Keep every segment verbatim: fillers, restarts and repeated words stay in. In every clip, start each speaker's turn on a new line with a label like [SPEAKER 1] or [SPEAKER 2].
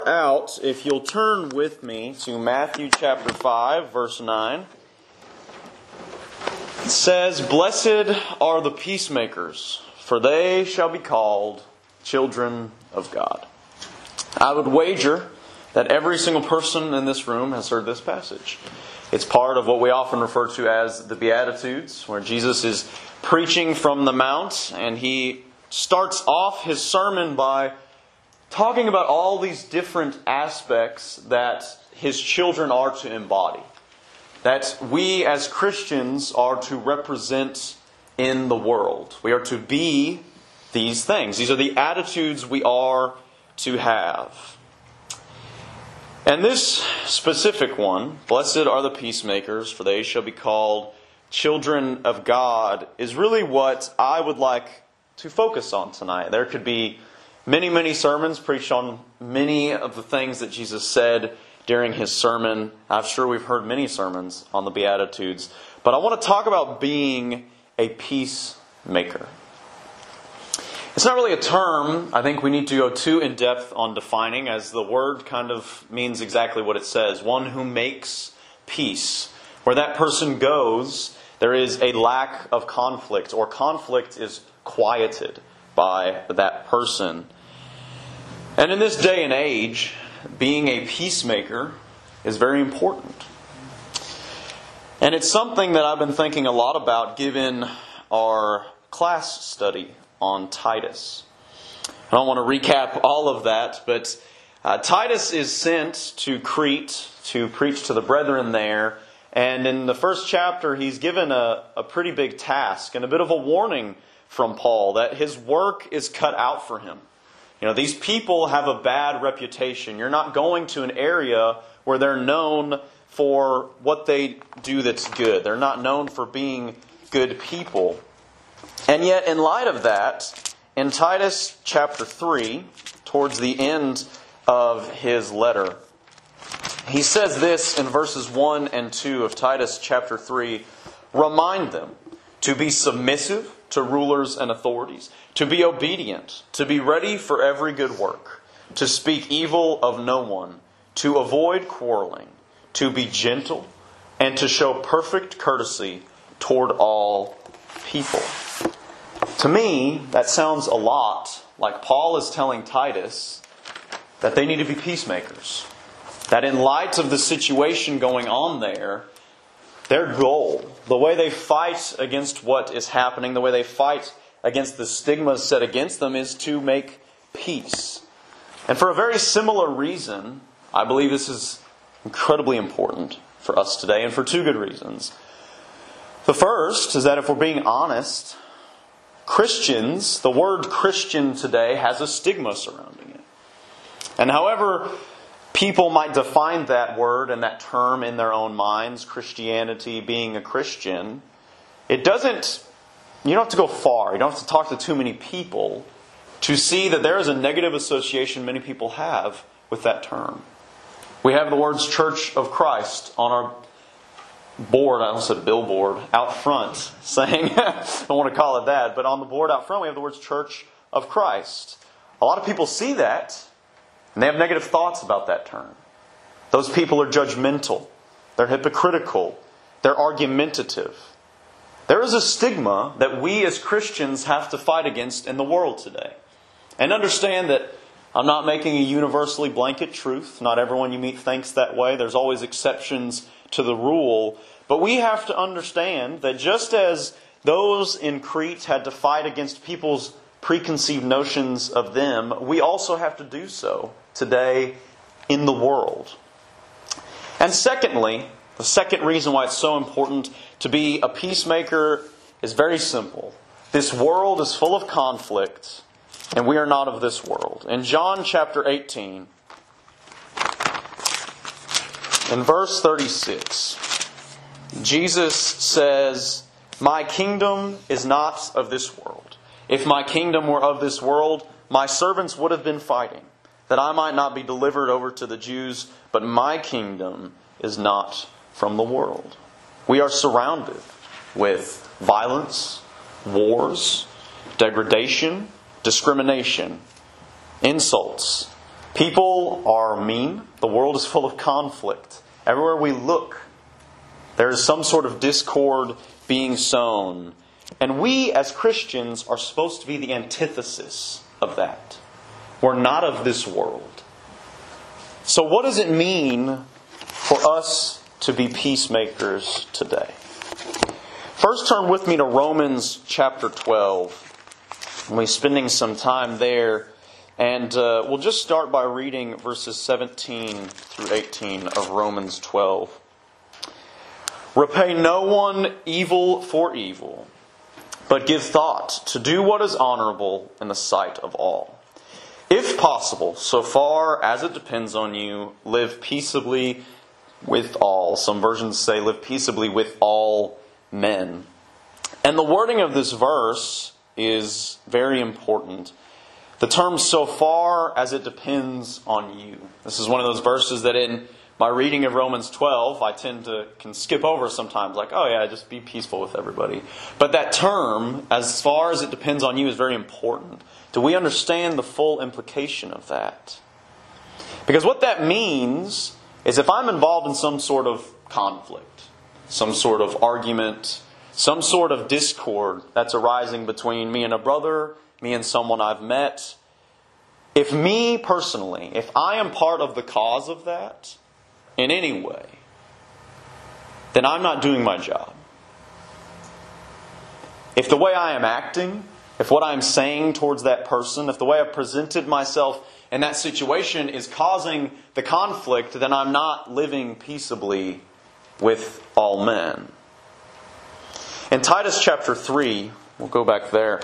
[SPEAKER 1] Out, if you'll turn with me to Matthew chapter five, verse nine. It says, "Blessed are the peacemakers, for they shall be called children of God." I would wager that every single person in this room has heard this passage. It's part of what we often refer to as the Beatitudes, where Jesus is preaching from the Mount, and He starts off His sermon by talking about all these different aspects that His children are to embody, that we as Christians are to represent in the world. We are to be these things. These are the attitudes we are to have. And this specific one, "Blessed are the peacemakers, for they shall be called children of God," is really what I would like to focus on tonight. There could be many, many sermons preached on many of the things that Jesus said during His sermon. I'm sure we've heard many sermons on the Beatitudes. But I want to talk about being a peacemaker. It's not really a term I think we need to go too in-depth on defining, as the word kind of means exactly what it says. One who makes peace. Where that person goes, there is a lack of conflict, or conflict is quieted by that person. And in this day and age, being a peacemaker is very important. And it's something that I've been thinking a lot about given our class study on Titus. I don't want to recap all of that, but uh, Titus is sent to Crete to preach to the brethren there. And in the first chapter, he's given a, a pretty big task and a bit of a warning from Paul that his work is cut out for him. You know, these people have a bad reputation. You're not going to an area where they're known for what they do that's good. They're not known for being good people. And yet, in light of that, in Titus chapter three, towards the end of his letter, he says this in verses one and two of Titus chapter three, "Remind them to be submissive to rulers and authorities, to be obedient, to be ready for every good work, to speak evil of no one, to avoid quarreling, to be gentle, and to show perfect courtesy toward all people." To me, that sounds a lot like Paul is telling Titus that they need to be peacemakers. That in light of the situation going on there, their goal, the way they fight against what is happening, the way they fight against the stigmas set against them, is to make peace. And for a very similar reason, I believe this is incredibly important for us today, and for two good reasons. The first is that if we're being honest, Christians, the word Christian today has a stigma surrounding it. And however people might define that word and that term in their own minds, Christianity, being a Christian, it doesn't, you don't have to go far, you don't have to talk to too many people to see that there is a negative association many people have with that term. We have the words Church of Christ on our board, I almost said billboard, out front, saying, I don't want to call it that, but on the board out front we have the words Church of Christ. A lot of people see that, and they have negative thoughts about that term. Those people are judgmental. They're hypocritical. They're argumentative. There is a stigma that we as Christians have to fight against in the world today. And understand that I'm not making a universally blanket truth. Not everyone you meet thinks that way. There's always exceptions to the rule. But we have to understand that just as those in Crete had to fight against people's preconceived notions of them, we also have to do so today in the world. And secondly, the second reason why it's so important to be a peacemaker is very simple. This world is full of conflict, and we are not of this world. In John chapter eighteen, in verse thirty-six, Jesus says, "My kingdom is not of this world. If my kingdom were of this world, my servants would have been fighting, that I might not be delivered over to the Jews, but my kingdom is not from the world." We are surrounded with violence, wars, degradation, discrimination, insults, People are mean. The world is full of conflict. Everywhere we look, there is some sort of discord being sown. And we, as Christians, are supposed to be the antithesis of that. We're not of this world. So what does it mean for us to be peacemakers today? First, turn with me to Romans chapter twelve. We'll be spending some time there. And uh, we'll just start by reading verses seventeen through eighteen of Romans twelve. Repay no one evil for evil, but give thought to do what is honorable in the sight of all. If possible, so far as it depends on you, live peaceably with all. Some versions say live peaceably with all men. And the wording of this verse is very important. The term so far as it depends on you. This is one of those verses that in my reading of Romans twelve, I tend to can skip over sometimes. Like, oh yeah, just be peaceful with everybody. But that term, as far as it depends on you, is very important. Do we understand the full implication of that? Because what that means is if I'm involved in some sort of conflict, some sort of argument, some sort of discord that's arising between me and a brother, me and someone I've met, if me personally, if I am part of the cause of that in any way, then I'm not doing my job. If the way I am acting, if what I'm saying towards that person, if the way I've presented myself in that situation is causing the conflict, then I'm not living peaceably with all men. In Titus chapter three, we'll go back there.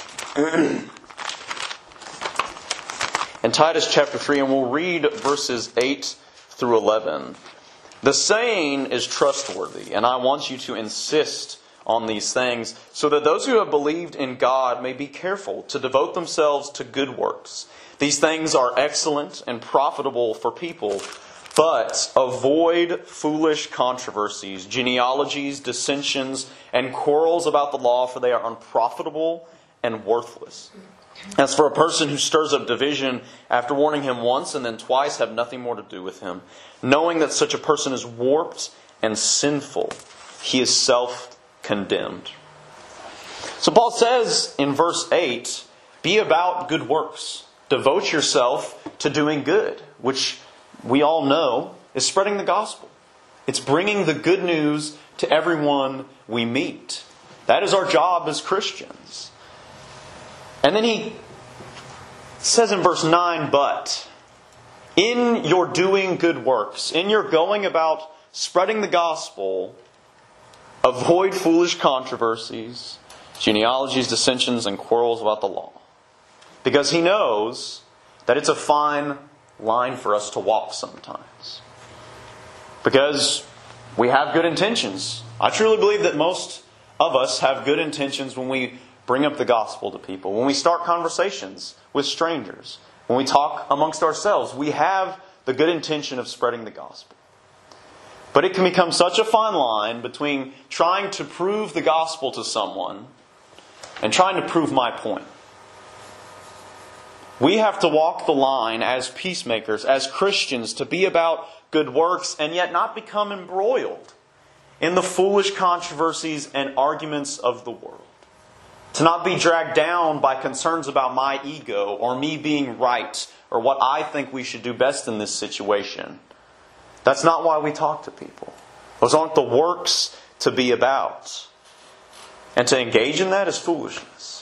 [SPEAKER 1] In Titus chapter three, and we'll read verses eight through eleven. The saying is trustworthy, and I want you to insist on these things, so that those who have believed in God may be careful to devote themselves to good works. These things are excellent and profitable for people, but avoid foolish controversies, genealogies, dissensions, and quarrels about the law, for they are unprofitable and worthless. As for a person who stirs up division after warning him once and then twice, have nothing more to do with him, knowing that such a person is warped and sinful. He is self-condemned. So Paul says in verse eight, be about good works. Devote yourself to doing good, which we all know is spreading the gospel. It's bringing the good news to everyone we meet. That is our job as Christians. And then he says in verse nine, but in your doing good works, in your going about spreading the gospel, avoid foolish controversies, genealogies, dissensions, and quarrels about the law. Because he knows that it's a fine line for us to walk sometimes. Because we have good intentions. I truly believe that most of us have good intentions when we bring up the gospel to people. When we start conversations with strangers. When we talk amongst ourselves. We have the good intention of spreading the gospel. But it can become such a fine line between trying to prove the gospel to someone and trying to prove my point. We have to walk the line as peacemakers, as Christians, to be about good works and yet not become embroiled in the foolish controversies and arguments of the world. To not be dragged down by concerns about my ego or me being right or what I think we should do best in this situation. That's not why we talk to people. Those aren't the works to be about. And to engage in that is foolishness.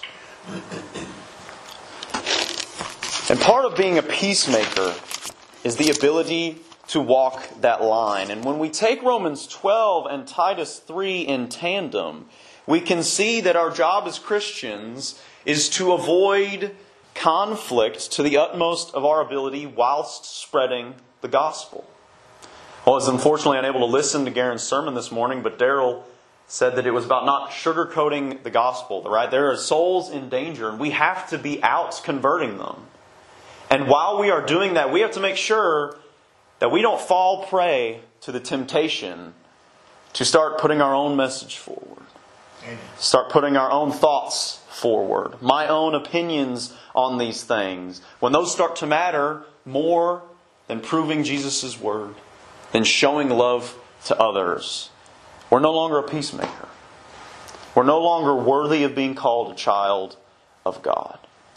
[SPEAKER 1] And part of being a peacemaker is the ability to walk that line. And when we take Romans twelve and Titus three in tandem, we can see that our job as Christians is to avoid conflict to the utmost of our ability whilst spreading the gospel. I was unfortunately unable to listen to Garen's sermon this morning, but Daryl said that it was about not sugarcoating the gospel. Right? There are souls in danger, and we have to be out converting them. And while we are doing that, we have to make sure that we don't fall prey to the temptation to start putting our own message forward. Amen. Start putting our own thoughts forward. My own opinions on these things. When those start to matter more than proving Jesus' word, than showing love to others, we're no longer a peacemaker. We're no longer worthy of being called a child of God.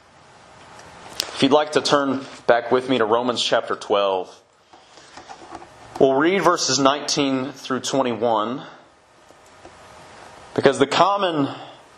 [SPEAKER 1] If you'd like to turn back with me to Romans chapter twelve, we'll read verses nineteen through twenty-one. Because the common,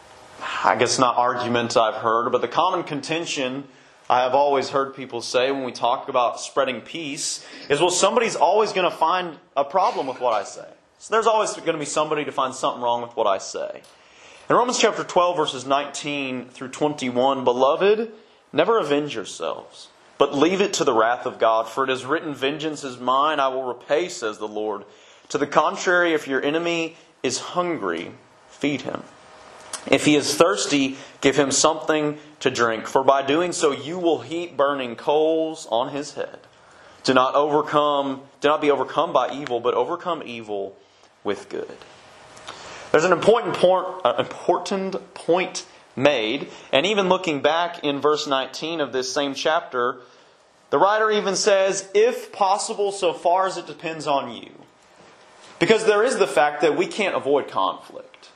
[SPEAKER 1] I guess not argument I've heard, but the common contention I have always heard people say when we talk about spreading peace is, well, somebody's always going to find a problem with what I say. So there's always going to be somebody to find something wrong with what I say. In Romans chapter twelve, verses nineteen through twenty-one, Beloved, never avenge yourselves, but leave it to the wrath of God. For it is written, Vengeance is mine, I will repay, says the Lord. To the contrary, if your enemy is hungry, feed him. If he is thirsty, give him something to drink. For by doing so, you will heap burning coals on his head. Do not overcome, do not be overcome by evil, but overcome evil with good. There's an important point, uh, important point made, and even looking back in verse nineteen of this same chapter, the writer even says, if possible, so far as it depends on you. Because there is the fact that we can't avoid conflict.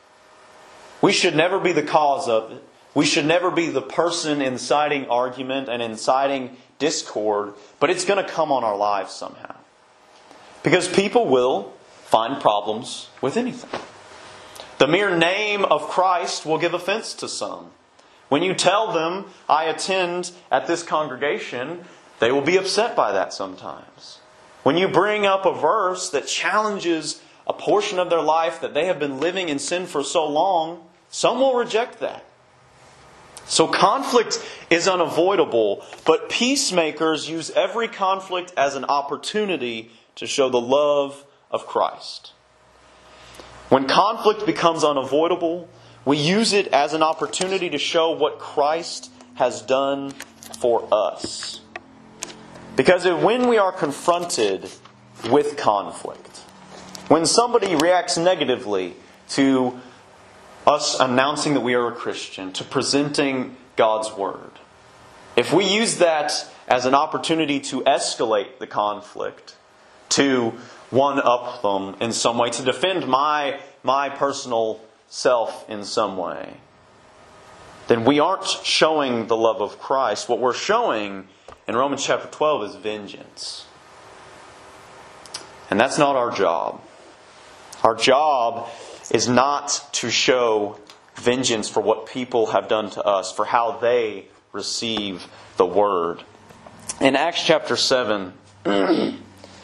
[SPEAKER 1] We should never be the cause of it. We should never be the person inciting argument and inciting discord, but it's going to come on our lives somehow. Because people will find problems with anything. The mere name of Christ will give offense to some. When you tell them, I attend at this congregation, they will be upset by that sometimes. When you bring up a verse that challenges a portion of their life that they have been living in sin for so long, some will reject that. So conflict is unavoidable, but peacemakers use every conflict as an opportunity to show the love of Christ. When conflict becomes unavoidable, we use it as an opportunity to show what Christ has done for us. Because when we are confronted with conflict, when somebody reacts negatively to us announcing that we are a Christian, to presenting God's Word, if we use that as an opportunity to escalate the conflict, to one-up them in some way, to defend my, my personal self in some way, then we aren't showing the love of Christ. What we're showing in Romans chapter twelve is vengeance. And that's not our job. Our job is not to show vengeance for what people have done to us, for how they receive the Word. In Acts chapter seven, I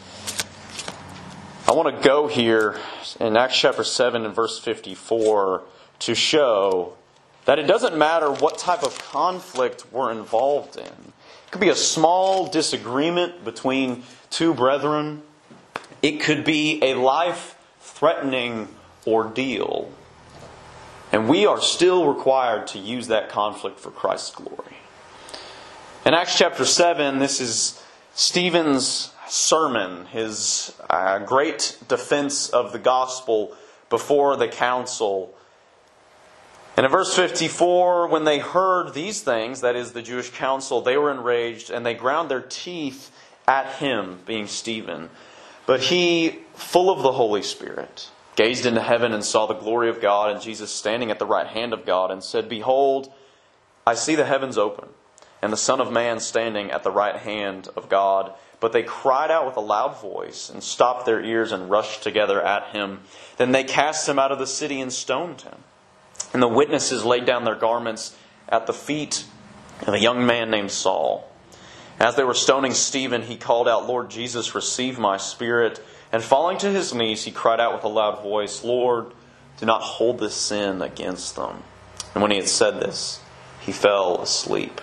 [SPEAKER 1] want to go here in Acts chapter seven and verse fifty-four to show that it doesn't matter what type of conflict we're involved in. It could be a small disagreement between two brethren. It could be a life-threatening ordeal. And we are still required to use that conflict for Christ's glory. In Acts chapter seven, this is Stephen's sermon, his uh, great defense of the gospel before the council. And in verse fifty-four, when they heard these things, that is the Jewish council, they were enraged and they ground their teeth at him, being Stephen. But he, full of the Holy Spirit, gazed into heaven and saw the glory of God and Jesus standing at the right hand of God and said, Behold, I see the heavens open and the Son of Man standing at the right hand of God. But they cried out with a loud voice and stopped their ears and rushed together at him. Then they cast him out of the city and stoned him. And the witnesses laid down their garments at the feet of a young man named Saul. As they were stoning Stephen, he called out, Lord Jesus, receive my spirit. And falling to his knees, he cried out with a loud voice, Lord, do not hold this sin against them. And when he had said this, he fell asleep.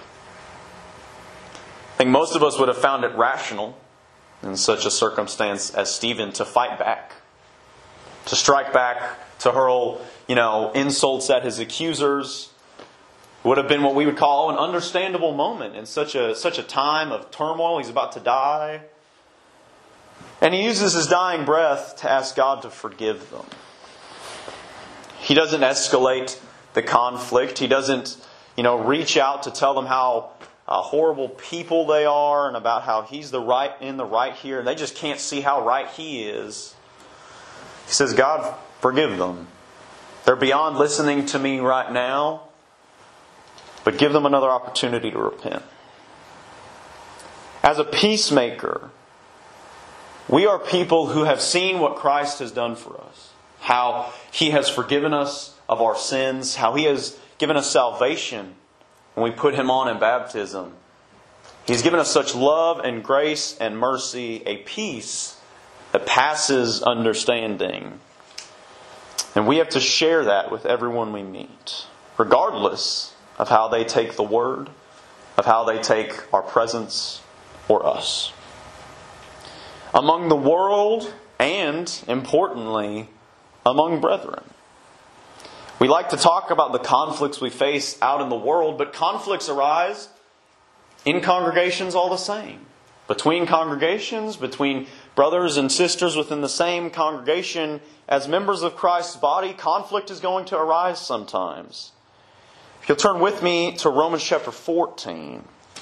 [SPEAKER 1] I think most of us would have found it rational in such a circumstance as Stephen to fight back, to strike back, to hurl, you know, insults at his accusers. It would have been what we would call an understandable moment in such a such a time of turmoil. He's about to die. And he uses his dying breath to ask God to forgive them. He doesn't escalate the conflict. He doesn't, you know, reach out to tell them how uh, horrible people they are and about how he's the right in the right here, and they just can't see how right he is. He says, God, forgive them. They're beyond listening to me right now, but give them another opportunity to repent. As a peacemaker, we are people who have seen what Christ has done for us. How He has forgiven us of our sins. How He has given us salvation when we put Him on in baptism. He's given us such love and grace and mercy, a peace that passes understanding. And we have to share that with everyone we meet, regardless of how they take the Word, of how they take our presence or us. Among the world and, importantly, among brethren. We like to talk about the conflicts we face out in the world, but conflicts arise in congregations all the same. Between congregations, between brothers and sisters within the same congregation, as members of Christ's body, conflict is going to arise sometimes. If you'll turn with me to Romans chapter fourteen.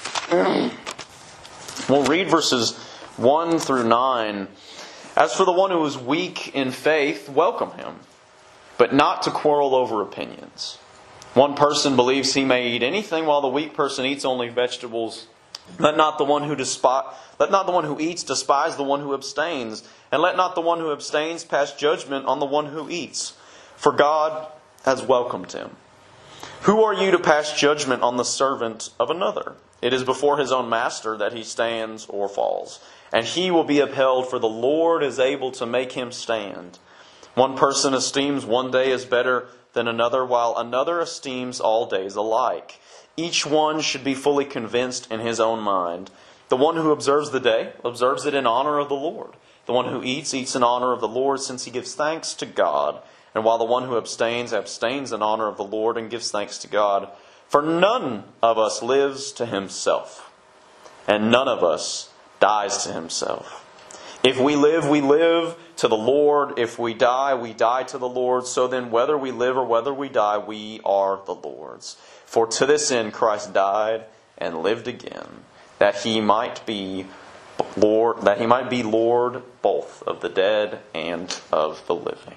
[SPEAKER 1] We'll read verses one through nine. As for the one who is weak in faith, welcome him, but not to quarrel over opinions. One person believes he may eat anything, while the weak person eats only vegetables. Let not the one who despise, let not the one who eats despise the one who abstains, and let not the one who abstains pass judgment on the one who eats, for God has welcomed him. Who are you to pass judgment on the servant of another? It is before his own master that he stands or falls, and he will be upheld, for the Lord is able to make him stand. One person esteems one day as better than another, while another esteems all days alike. Each one should be fully convinced in his own mind. The one who observes the day observes it in honor of the Lord. The one who eats, eats in honor of the Lord, since he gives thanks to God. And while the one who abstains, abstains in honor of the Lord and gives thanks to God. For none of us lives to himself, and none of us dies to himself. If we live, we live to the Lord. If we die, we die to the Lord. So then, whether we live or whether we die, we are the Lord's. For to this end Christ died and lived again, that he might be Lord, that he might be Lord both of the dead and of the living.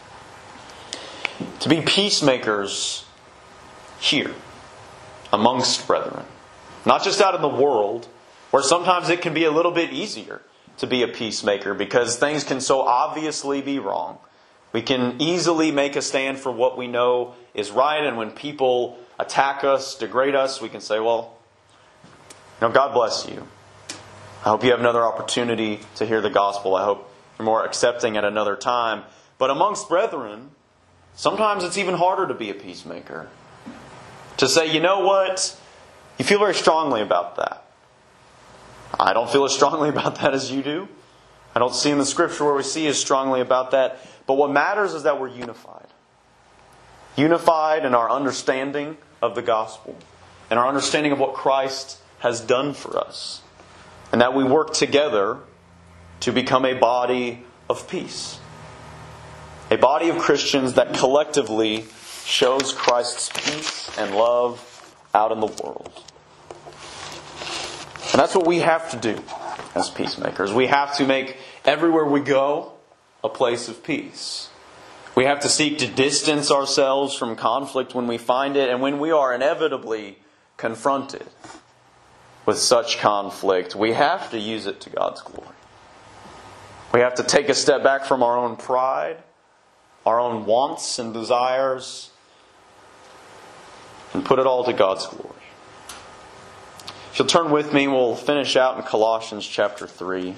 [SPEAKER 1] To be peacemakers here, amongst brethren, not just out in the world, where sometimes it can be a little bit easier to be a peacemaker because things can so obviously be wrong. We can easily make a stand for what we know is right, and when people attack us, degrade us, we can say, well, you know, God bless you. I hope you have another opportunity to hear the gospel. I hope you're more accepting at another time. But amongst brethren, sometimes it's even harder to be a peacemaker. To say, you know what? You feel very strongly about that. I don't feel as strongly about that as you do. I don't see in the Scripture where we see as strongly about that. But what matters is that we're unified. Unified in our understanding of the gospel. And our understanding of what Christ has done for us. And that we work together to become a body of peace. A body of Christians that collectively shows Christ's peace and love out in the world. And that's what we have to do as peacemakers. We have to make everywhere we go a place of peace. We have to seek to distance ourselves from conflict when we find it, and when we are inevitably confronted with such conflict, we have to use it to God's glory. We have to take a step back from our own pride, our own wants and desires, and put it all to God's glory. If you'll turn with me, we'll finish out in Colossians chapter three.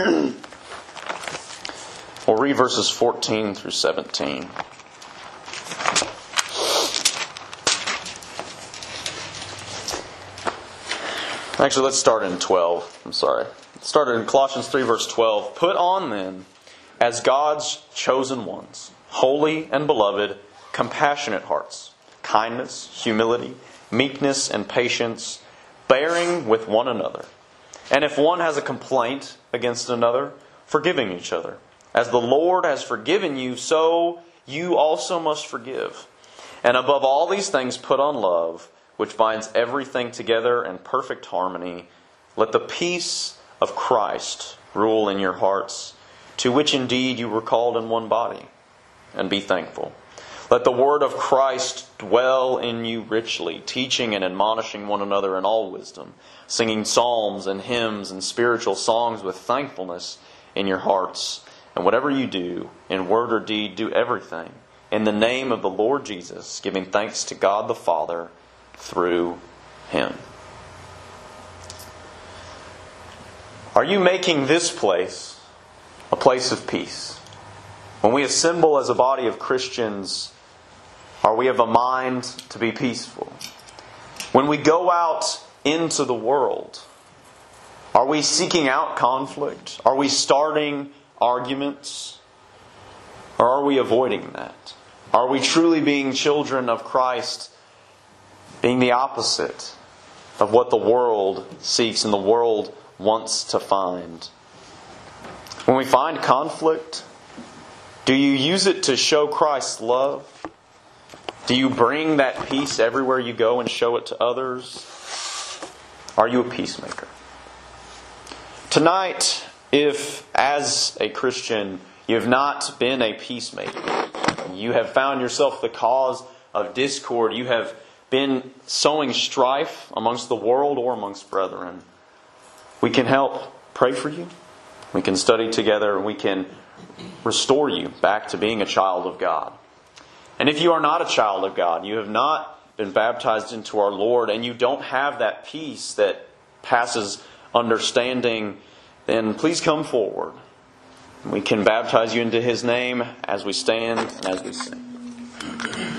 [SPEAKER 1] We'll read verses fourteen through seventeen. Actually, let's start in twelve. I'm sorry. Let's start in Colossians three, verse twelve. Put on then, as God's chosen ones, holy and beloved, compassionate hearts, kindness, humility, meekness, and patience, bearing with one another. And if one has a complaint against another, forgiving each other. As the Lord has forgiven you, so you also must forgive. And above all these things put on love, which binds everything together in perfect harmony, let the peace of Christ rule in your hearts, to which indeed you were called in one body, and be thankful. Let the word of Christ dwell in you richly, teaching and admonishing one another in all wisdom, singing psalms and hymns and spiritual songs with thankfulness in your hearts. And whatever you do, in word or deed, do everything in the name of the Lord Jesus, giving thanks to God the Father through Him. Are you making this place a place of peace? When we assemble as a body of Christians, are we of a mind to be peaceful? When we go out into the world, are we seeking out conflict? Are we starting arguments? Or are we avoiding that? Are we truly being children of Christ, being the opposite of what the world seeks and the world wants to find? When we find conflict, do you use it to show Christ's love? Do you bring that peace everywhere you go and show it to others? Are you a peacemaker? Tonight, if as a Christian you have not been a peacemaker, you have found yourself the cause of discord, you have been sowing strife amongst the world or amongst brethren, we can help pray for you. We can study together and we can restore you back to being a child of God. And if you are not a child of God, you have not been baptized into our Lord, and you don't have that peace that passes understanding, then please come forward. We can baptize you into His name as we stand and as we sing.